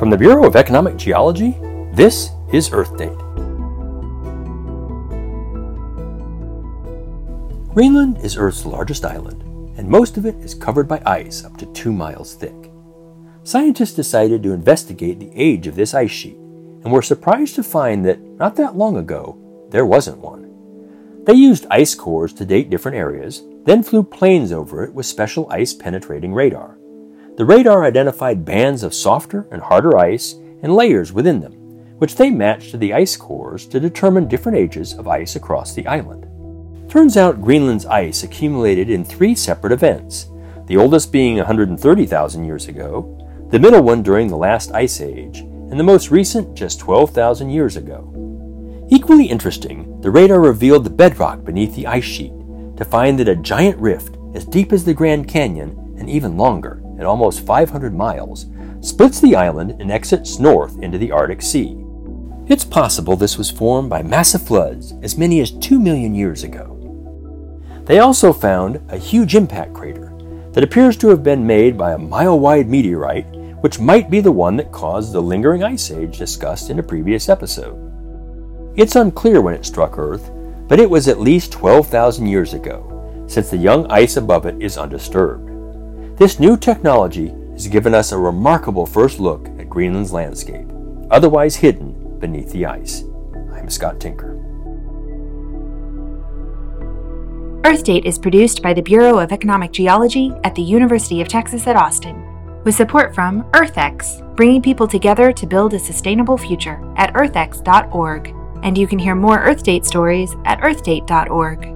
From the Bureau of Economic Geology, this is Earth Date. Greenland is Earth's largest island, and most of it is covered by ice up to 2 miles thick. Scientists decided to investigate the age of this ice sheet, and were surprised to find that not that long ago, there wasn't one. They used ice cores to date different areas, then flew planes over it with special ice-penetrating radar. The radar identified bands of softer and harder ice and layers within them, which they matched to the ice cores to determine different ages of ice across the island. Turns out Greenland's ice accumulated in 3 separate events, the oldest being 130,000 years ago, the middle one during the last ice age, and the most recent just 12,000 years ago. Equally interesting, the radar revealed the bedrock beneath the ice sheet to find that a giant rift as deep as the Grand Canyon and even longer, at almost 500 miles, splits the island and exits north into the Arctic Sea. It's possible this was formed by massive floods as many as 2 million years ago. They also found a huge impact crater that appears to have been made by a mile-wide meteorite, which might be the one that caused the lingering ice age discussed in a previous episode. It's unclear when it struck Earth, but it was at least 12,000 years ago, since the young ice above it is undisturbed. This new technology has given us a remarkable first look at Greenland's landscape, otherwise hidden beneath the ice. I'm Scott Tinker. Earth Date is produced by the Bureau of Economic Geology at the University of Texas at Austin, with support from EarthX, bringing people together to build a sustainable future at earthx.org. And you can hear more Earth Date stories at earthdate.org.